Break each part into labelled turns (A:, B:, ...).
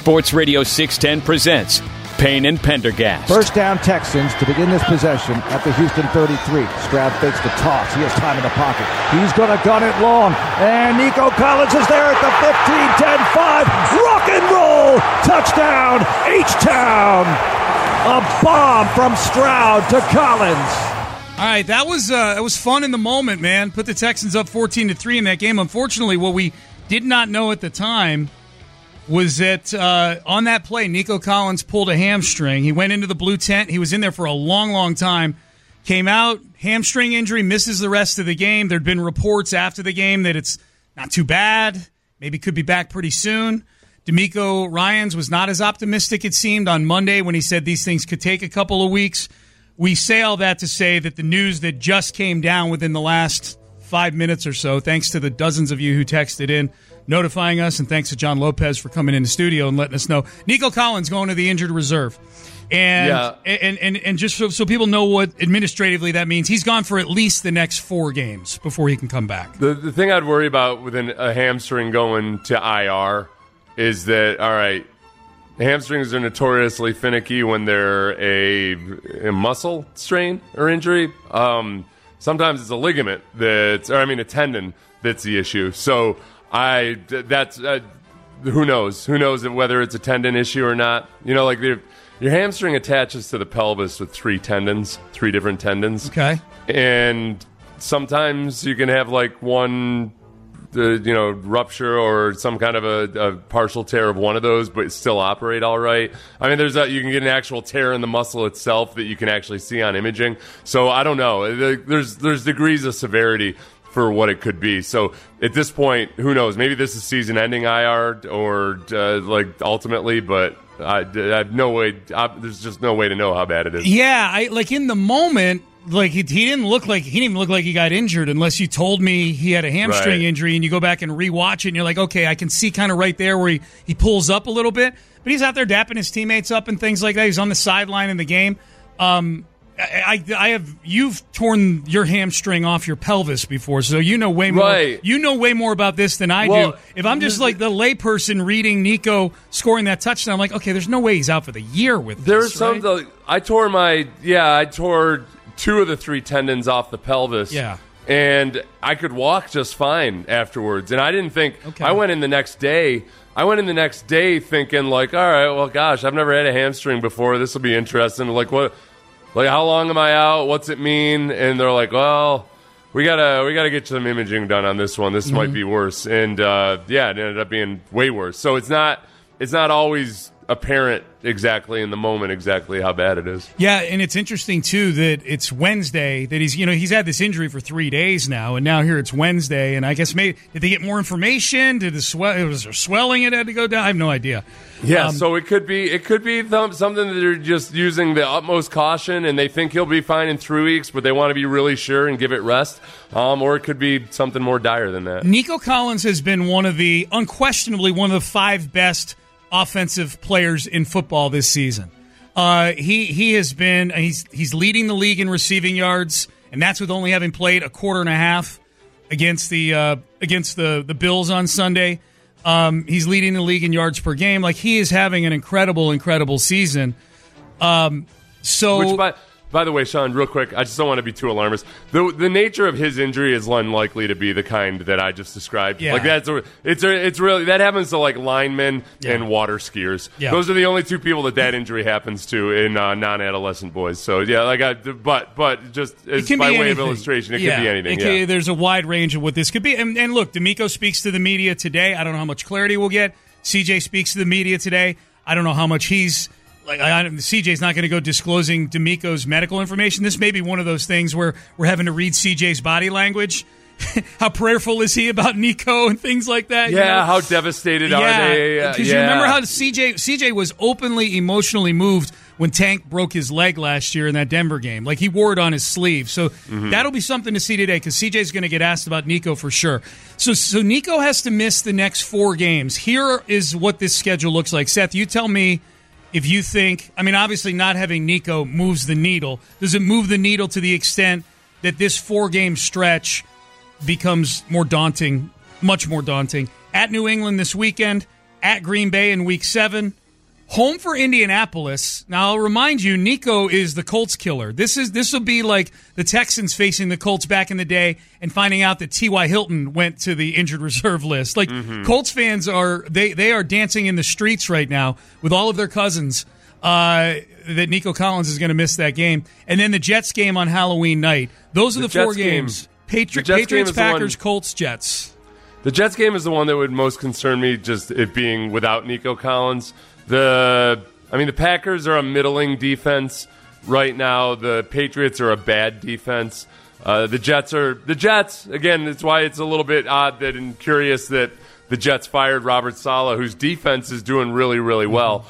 A: Sports Radio 610 presents Payne and Pendergast.
B: First down Texans to begin this possession at the Houston 33. Stroud fakes the toss. He has time in the pocket. He's going to gun it long. And Nico Collins is there at the 15, 10, 5. Rock and roll. Touchdown, H-Town. A bomb from Stroud to Collins.
C: All right, that was fun in the moment, man. Put the Texans up 14-3 in that game. Unfortunately, what we did not know at the time was that on that play, Nico Collins pulled a hamstring. He went into the blue tent. He was in there for a long, long time. Came out, hamstring injury, misses the rest of the game. There'd been reports after the game that it's not too bad. Maybe could be back pretty soon. DeMeco Ryans was not as optimistic, it seemed, on Monday when he said these things could take a couple of weeks. We say all that to say that the news that just came down within the last 5 minutes or so, thanks to the dozens of you who texted in, notifying us, and thanks to John Lopez for coming in the studio and letting us know. Nico Collins going to the injured reserve. And just so people know what administratively that means, he's gone for at least the next 4 games before he can come back.
D: The thing I'd worry about with a hamstring going to IR is that, all right, hamstrings are notoriously finicky when they're a muscle strain or injury. Sometimes it's a ligament a tendon that's the issue. So who knows? Who knows whether it's a tendon issue or not? You know, like your hamstring attaches to the pelvis with 3 different tendons.
C: Okay.
D: And sometimes you can have like one rupture or some kind of a partial tear of one of those, but still operate all right. I mean, you can get an actual tear in the muscle itself that you can actually see on imaging. So I don't know. There's degrees of severity for what it could be. So at this point, who knows? Maybe this is season-ending IR or ultimately, but I have no way. There's just no way to know how bad it is.
C: Yeah, in the moment. He didn't even look like he got injured unless you told me he had a hamstring injury and you go back and rewatch it and you're like, okay, I can see kind of right there where he pulls up a little bit. But he's out there dapping his teammates up and things like that. He's on the sideline in the game. You've torn your hamstring off your pelvis before, so you know way more.
D: Right.
C: You know way more about this than I do. If I'm just like the layperson reading Nico scoring that touchdown, I'm like, okay, there's no way he's out for the year with this.
D: There's I tore 2 of the 3 tendons off the pelvis.
C: Yeah.
D: And I could walk just fine afterwards. And I didn't think I went in the next day thinking like, all right, well gosh, I've never had a hamstring before. This will be interesting. Like what how long am I out? What's it mean? And they're like, well, we gotta get some imaging done on this one. This might be worse. And it ended up being way worse. So it's not always apparent exactly in the moment exactly how bad it is.
C: Yeah, and it's interesting too that it's Wednesday that he's had this injury for 3 days now, and now here it's Wednesday, and I guess maybe did they get more information? Was there swelling it had to go down? I have no idea.
D: Yeah, so it could be something that they're just using the utmost caution, and they think he'll be fine in 3 weeks, but they want to be really sure and give it rest. Or it could be something more dire than that.
C: Nico Collins has been unquestionably one of the 5 best offensive players in football this season. He has been he's leading the league in receiving yards, and that's with only having played a quarter and a half against the Bills on Sunday. He's leading the league in yards per game. Like, he is having an incredible season.
D: Which by the way, Sean, real quick, I just don't want to be too alarmist. The nature of his injury is unlikely to be the kind that I just described.
C: Yeah.
D: Like it's really that happens to like linemen and water skiers.
C: Yeah.
D: Those are the only 2 people that injury happens to in non-adolescent boys. So yeah, but just by way of illustration, it could be anything.
C: There's a wide range of what this could be. And look, DeMeco speaks to the media today. I don't know how much clarity we'll get. CJ speaks to the media today. I don't know how much he's. CJ's not going to go disclosing DeMeco's medical information. This may be one of those things where we're having to read CJ's body language. How prayerful is he about Nico and things like that?
D: Yeah, how devastated are they?
C: Because you remember how CJ was openly emotionally moved when Tank broke his leg last year in that Denver game. Like, he wore it on his sleeve. So that'll be something to see today, because CJ's going to get asked about Nico for sure. So Nico has to miss the next 4 games. Here is what this schedule looks like. Seth, you tell me if you think, obviously not having Nico moves the needle. Does it move the needle to the extent that this 4-game stretch becomes more daunting, much more daunting? At New England this weekend, at Green Bay in Week 7. Home for Indianapolis. Now, I'll remind you, Nico is the Colts killer. This will be like the Texans facing the Colts back in the day and finding out that T.Y. Hilton went to the injured reserve list. Like, Colts fans are they are dancing in the streets right now with all of their cousins that Nico Collins is going to miss that game. And then the Jets game on Halloween night. Those are the four games. Patriots, Packers, Colts, Jets.
D: The Jets game is the one that would most concern me, just it being without Nico Collins. The Packers are a middling defense right now. The Patriots are a bad defense. The Jets. Again, that's why it's a little bit odd and curious that the Jets fired Robert Saleh, whose defense is doing really, really well.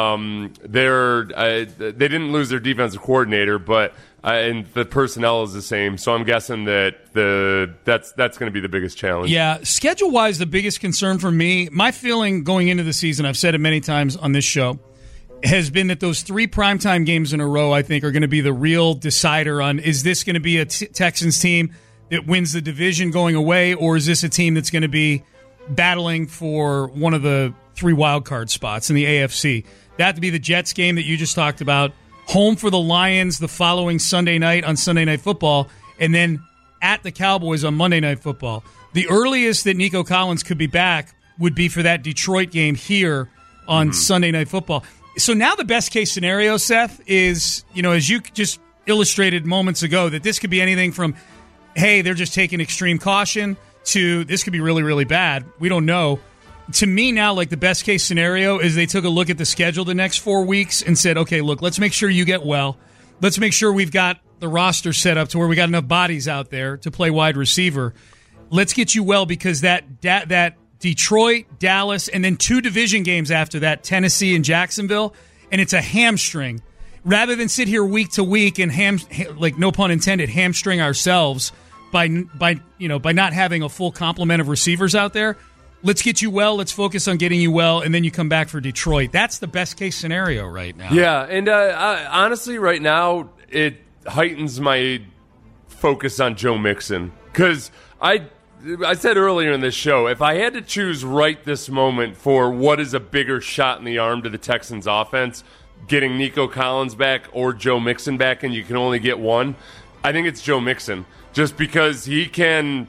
D: They didn't lose their defensive coordinator, but and the personnel is the same. So I'm guessing that that's going to be the biggest challenge.
C: Yeah, schedule-wise, the biggest concern for me, my feeling going into the season, I've said it many times on this show, has been that those 3 primetime games in a row, I think, are going to be the real decider on, is this going to be a Texans team that wins the division going away, or is this a team that's going to be battling for one of the 3 wild card spots in the AFC? That would be the Jets game that you just talked about. Home for the Lions the following Sunday night on Sunday Night Football, and then at the Cowboys on Monday Night Football. The earliest that Nico Collins could be back would be for that Detroit game here on Sunday Night Football. So now the best case scenario, Seth, is, as you just illustrated moments ago, that this could be anything from, hey, they're just taking extreme caution, to this could be really, really bad. We don't know. To me now, like, the best case scenario is they took a look at the schedule the next 4 weeks and said, okay, look, let's make sure you get well. Let's make sure we've got the roster set up to where we got enough bodies out there to play wide receiver. Let's get you well, because that Detroit, Dallas, and then 2 division games after that, Tennessee and Jacksonville, and it's a hamstring. Rather than sit here week to week and no pun intended, hamstring ourselves by not having a full complement of receivers out there. Let's get you well. Let's focus on getting you well, and then you come back for Detroit. That's the best case scenario right now.
D: Yeah, and honestly, right now it heightens my focus on Joe Mixon, because I said earlier in this show, if I had to choose right this moment for what is a bigger shot in the arm to the Texans offense, getting Nico Collins back or Joe Mixon back, and you can only get one, I think it's Joe Mixon, just because he can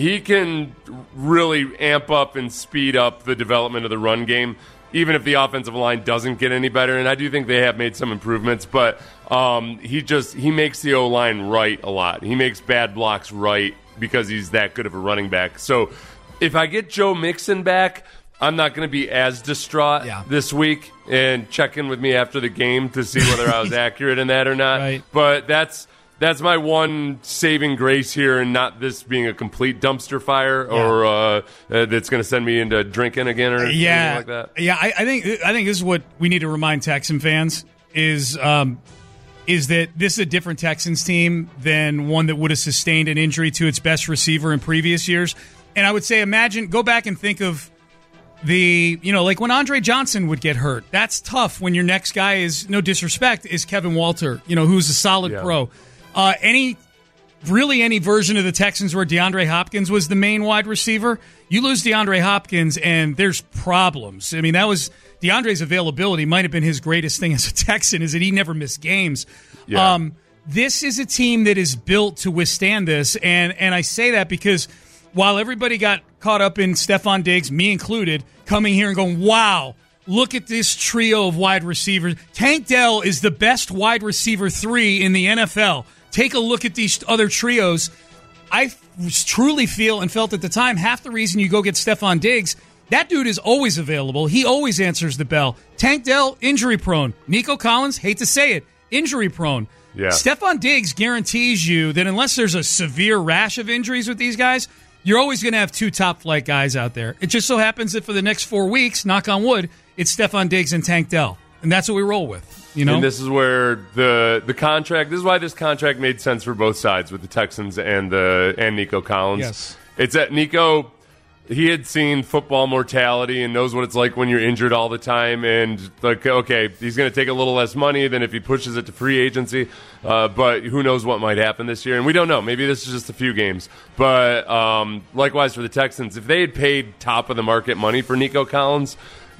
D: really amp up and speed up the development of the run game, even if the offensive line doesn't get any better. And I do think they have made some improvements, but he makes the O-line right a lot. He makes bad blocks right because he's that good of a running back. So if I get Joe Mixon back, I'm not going to be as distraught this week, and check in with me after the game to see whether I was accurate in that or not.
C: Right.
D: But that's my one saving grace here, and not this being a complete dumpster fire or that's going to send me into drinking again or anything like that.
C: Yeah, I think this is what we need to remind Texan fans is that this is a different Texans team than one that would have sustained an injury to its best receiver in previous years. And I would say, go back and think of like when Andre Johnson would get hurt. That's tough when your next guy is, no disrespect, is Kevin Walter, who's a solid pro. Any version of the Texans where DeAndre Hopkins was the main wide receiver, you lose DeAndre Hopkins and there's problems. I mean, that was DeAndre's availability might have been his greatest thing as a Texan, is that he never missed games. Yeah. This is a team that is built to withstand this, and I say that because while everybody got caught up in Stephon Diggs, me included, coming here and going, wow, look at this trio of wide receivers. Tank Dell is the best wide receiver 3 in the NFL. Take a look at these other trios. I truly feel and felt at the time, half the reason you go get Stephon Diggs, that dude is always available. He always answers the bell. Tank Dell, injury prone. Nico Collins, hate to say it, injury prone.
D: Yeah.
C: Stephon Diggs guarantees you that unless there's a severe rash of injuries with these guys, you're always going to have 2 top-flight guys out there. It just so happens that for the next 4 weeks, knock on wood, it's Stephon Diggs and Tank Dell. And that's what we roll with.
D: And this is where the contract, this is why this contract made sense for both sides with the Texans and Nico Collins.
C: Yes.
D: It's that Nico, he had seen football mortality and knows what it's like when you're injured all the time, and like, okay, he's going to take a little less money than if he pushes it to free agency, but who knows what might happen this year, and we don't know. Maybe this is just a few games. But likewise for the Texans, if they had paid top of the market money for Nico Collins,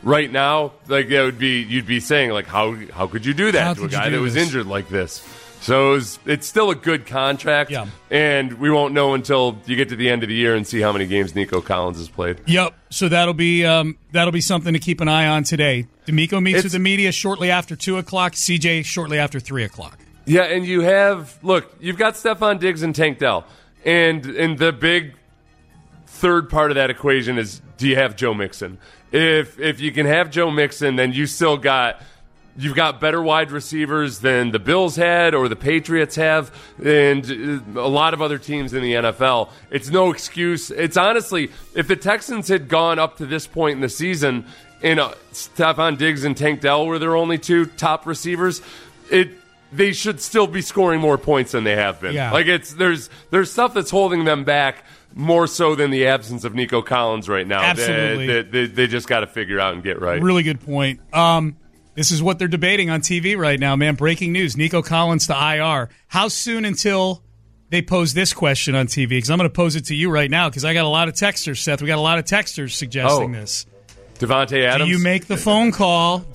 D: Right now, like you'd be saying, like, how could you do that to a guy that was injured like this? So it's still a good contract, and we won't know until you get to the end of the year and see how many games Nico Collins has played.
C: Yep. So that'll be something to keep an eye on today. D'Amico meets with the media shortly after 2:00. CJ shortly after 3:00.
D: Yeah, and you've got Stephon Diggs and Tank Dell, and the big third part of that equation is, do you have Joe Mixon? If you can have Joe Mixon, then you've got better wide receivers than the Bills had or the Patriots have, and a lot of other teams in the NFL. It's no excuse. It's honestly, if the Texans had gone up to this point in the season and Stephon Diggs and Tank Dell were their only two top receivers, they should still be scoring more points than they have been.
C: Yeah.
D: Like there's stuff that's holding them back more so than the absence of Nico Collins right now.
C: Absolutely.
D: They just got to figure out and get right.
C: Really good point. This is what they're debating on TV right now, man. Breaking news. Nico Collins to IR. How soon until they pose this question on TV? Because I'm going to pose it to you right now because I got a lot of texters, Seth. We got a lot of texters suggesting this.
D: Devontae Adams?
C: Do you make the phone call?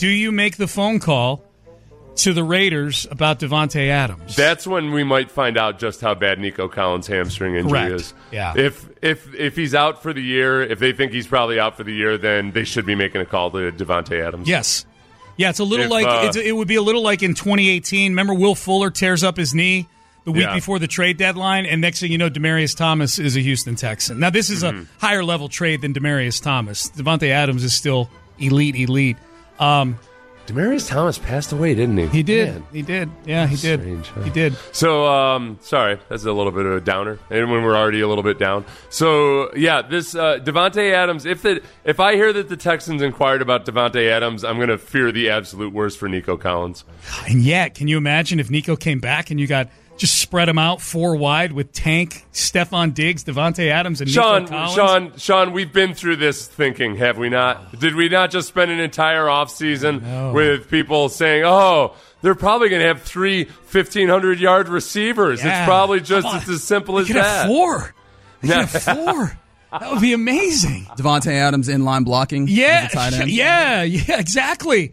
C: To the Raiders about Devontae Adams?
D: That's when we might find out just how bad Nico Collins' hamstring injury is.
C: Yeah.
D: If he's out for the year, if they think he's probably out for the year, then they should be making a call to Devontae Adams.
C: Yes. Yeah, it's a little it would be a little like in 2018. Remember Will Fuller tears up his knee the week before the trade deadline, and next thing you know, Demaryius Thomas is a Houston Texan. Now, this is a higher level trade than Demaryius Thomas. Devontae Adams is still elite.
D: Demaryius Thomas passed away, didn't he?
C: He did.
D: Man.
C: He did. Yeah, he did.
D: Strange, huh?
C: He did.
D: So, sorry, that's a little bit of a downer, and when we're already a little bit down. So, yeah, this Devontae Adams. If I hear that the Texans inquired about Devontae Adams, I'm going to fear the absolute worst for Nico Collins.
C: And yet, can you imagine if Nico came back and you got just spread them out 4 wide with Tank, Stephon Diggs, Devontae Adams, and Nico Collins?
D: Sean, we've been through this thinking, have we not? Did we not just spend an entire offseason with people saying, oh, they're probably going to have 3 1,500-yard receivers.
C: Yeah.
D: It's probably just as simple as
C: that.
D: that.
C: They could have 4. That would be amazing.
E: Devontae Adams inline blocking.
C: Yeah,
E: as a tight end.
C: yeah, exactly.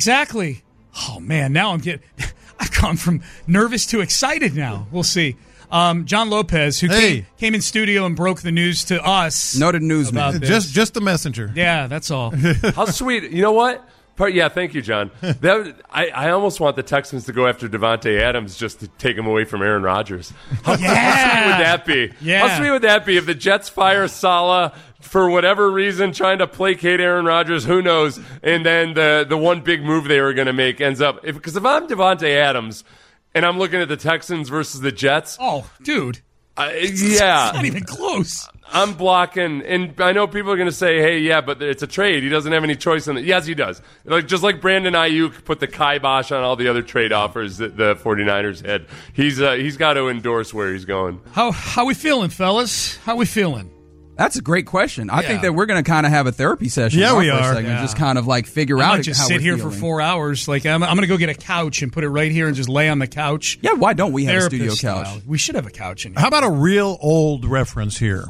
C: Oh, man, now I've gone from nervous to excited now. We'll see. John Lopez, who came in studio and broke the news to us.
E: Noted newsman.
F: Just the messenger.
C: Yeah, that's all.
D: How sweet. You know what? Yeah, thank you, John. I almost want the Texans to go after Devontae Adams just to take him away from Aaron Rodgers. How sweet would that be?
C: Yeah.
D: How sweet would that be if the Jets fire Saleh for whatever reason, trying to placate Aaron Rodgers, who knows, and then the one big move they were going to make ends up... Because if I'm Devontae Adams and I'm looking at the Texans versus the Jets...
C: Oh, dude.
D: It's
C: not even close.
D: I'm blocking, and I know people are going to say, hey, yeah, but it's a trade. He doesn't have any choice in it. Yes, he does. Just like Brandon Ayuk put the kibosh on all the other trade offers that the 49ers had. He's got to endorse where he's going.
C: How we feeling, fellas? How we feeling?
E: That's a great question. I think that we're going to kind of have a therapy session.
F: Yeah, we
E: for
F: are.
E: A second, just kind of like figure
C: I
E: out
C: might just
E: how
C: sit
E: we're
C: here
E: feeling.
C: for 4 hours. Like I'm going to go get a couch and put it right here and just lay on the couch.
E: Yeah, why don't we have a studio
C: Therapist
E: couch?
C: style. We should have a couch in here.
F: How about a real old reference here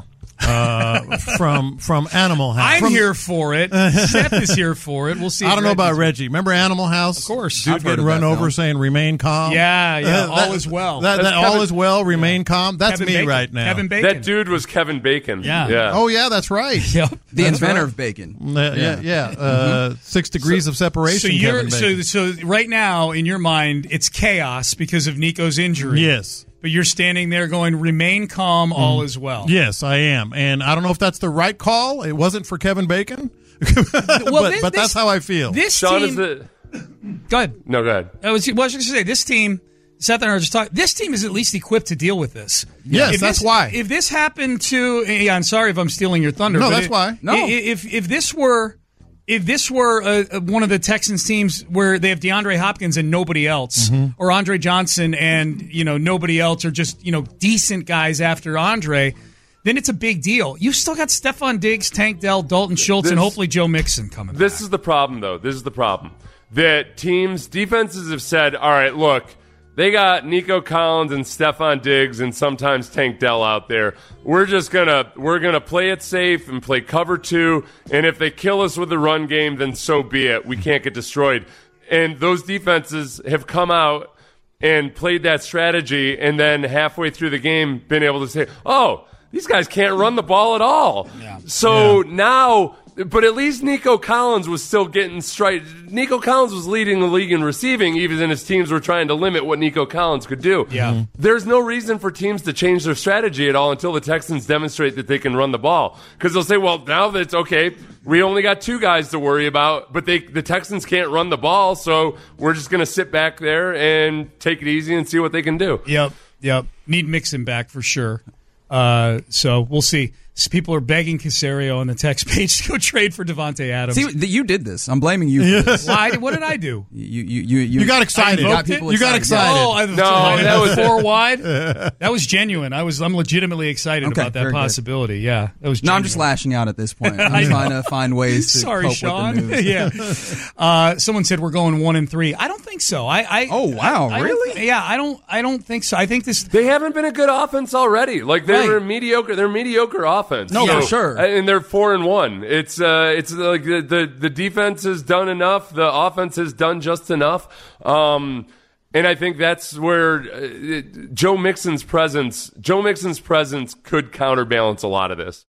F: from Animal House?
C: I'm here for it. Seth is here for it. We'll see.
F: I don't know about Reggie. Remember Animal House?
C: Of course.
F: Dude
E: I've heard
F: getting
E: of
F: run
E: that
F: over
E: film.
F: saying remain calm.
C: Yeah. All is well.
F: All is well, remain calm. That's
C: Kevin
F: me
C: Bacon.
F: right now.
C: Kevin Bacon.
D: That dude was Kevin Bacon.
C: Yeah.
F: Oh, yeah, that's right.
C: Yep.
E: The
F: That's
E: inventor
F: right.
E: of bacon.
F: Yeah. 6 degrees of separation.
C: So
F: Kevin Bacon.
C: so right now in your mind it's chaos because of Nico's injury.
F: Yes.
C: But you're standing there going, remain calm, all is well.
F: Yes, I am. And I don't know if that's the right call. It wasn't for Kevin Bacon. but that's how I feel.
C: This
D: Sean,
C: team. Go ahead.
D: No, go ahead.
C: I was going to say, this team, Seth and I were just talking, this team is at least equipped to deal with this.
F: Yes, that's why.
C: If this happened to, I'm sorry if I'm stealing your thunder.
F: No,
C: but
F: that's why.
E: No.
C: If this were one of the Texans teams where they have DeAndre Hopkins and nobody else, or Andre Johnson and nobody else, or just decent guys after Andre, then it's a big deal. You've still got Stephon Diggs, Tank Dell, Dalton Schultz, and hopefully Joe Mixon coming
D: This
C: back.
D: is the problem, though. This is the problem. That defenses have said, all right, look, They got Nico Collins and Stephon Diggs and sometimes Tank Dell out there. We're gonna play it safe and play cover 2. And if they kill us with the run game, then so be it. We can't get destroyed. And those defenses have come out and played that strategy, and then halfway through the game, been able to say, "Oh, these guys can't run the ball at all." Yeah. So now. But at least Nico Collins was still getting straight. Nico Collins was leading the league in receiving, even as his teams were trying to limit what Nico Collins could do.
C: Yeah.
D: There's no reason for teams to change their strategy at all until the Texans demonstrate that they can run the ball. Because they'll say, well, now that it's okay, we only got 2 guys to worry about, but the Texans can't run the ball, so we're just going to sit back there and take it easy and see what they can do.
C: Yep. Need Mixon back for sure. So we'll see. People are begging Caserio on the text page to go trade for Devontae Adams.
E: See, you did this. I'm blaming you for this.
C: Why? What did I do?
F: You got excited. You got excited.
C: That was 4 wide. That was genuine. I'm legitimately excited about that possibility. Good. Yeah, that was genuine.
E: No, I'm just lashing out at this point. I'm trying to find ways to cope
C: Sean.
E: with the
C: news. Yeah. Someone said we're going 1-3. I don't think so.
E: Oh wow, really?
C: I don't think so. I think this.
D: They haven't been a good offense already. Like they're mediocre. They're mediocre offense.
E: No, for sure.
D: And they're 4-1. It's like the defense has done enough. The offense has done just enough. And I think that's where Joe Mixon's presence could counterbalance a lot of this.